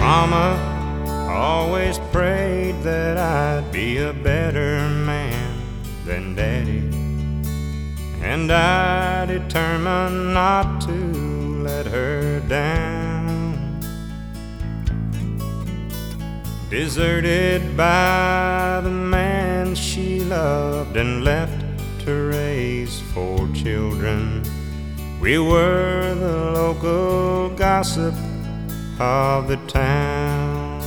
Mama always prayed that I'd be a better man than Daddy, and I determined not to let her down. Deserted by the man she loved and left to raise 4 children, we were the local gossip of the town.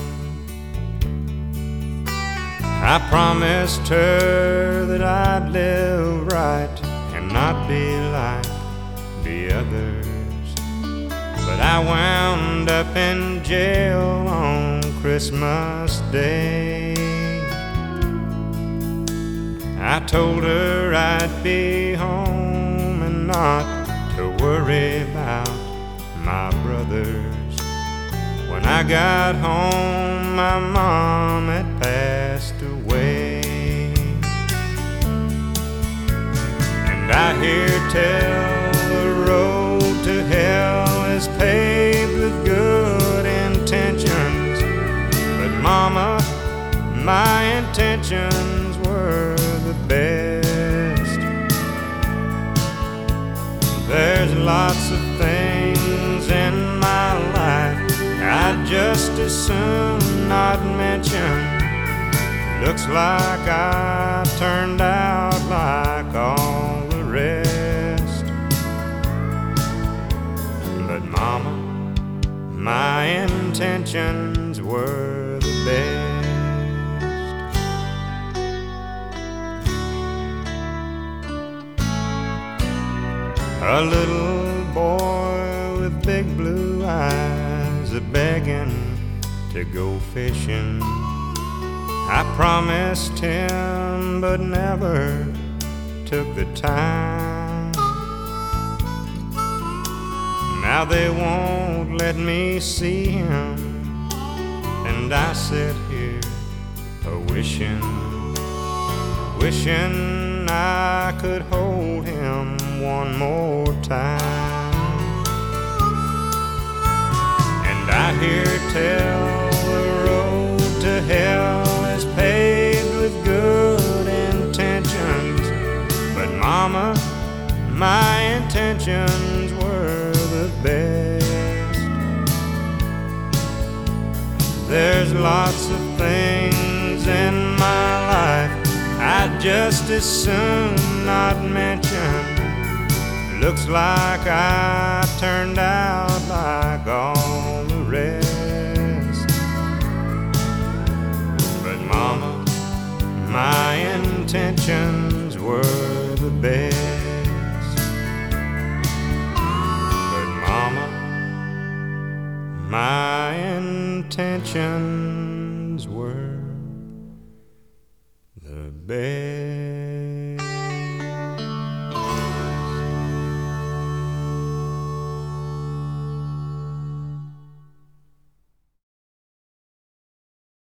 I promised her that I'd live right and not be like the others, but I wound up in jail on Christmas Day. I told her I'd be home and not to worry about my brothers. When I got home, my mom had passed away, and I hear tell the road to hell is paved with good intentions. But Mama, my intentions were the best. There's lots of things in my life I'd just as soon not mention. Looks like I turned out like all the rest. But Mama, my intentions were the best. A little boy with big blue eyes a-begging to go fishing. I promised him but never took the time. Now they won't let me see him, and I sit here a-wishing, wishing I could hold him one more time. I hear tell the road to hell is paved with good intentions. But Mama, my intentions were the best. There's lots of things in my life I'd just as soon not mention. Looks like I turned out like all the rest. But Mama, my intentions were the best. But Mama, my intentions were the best.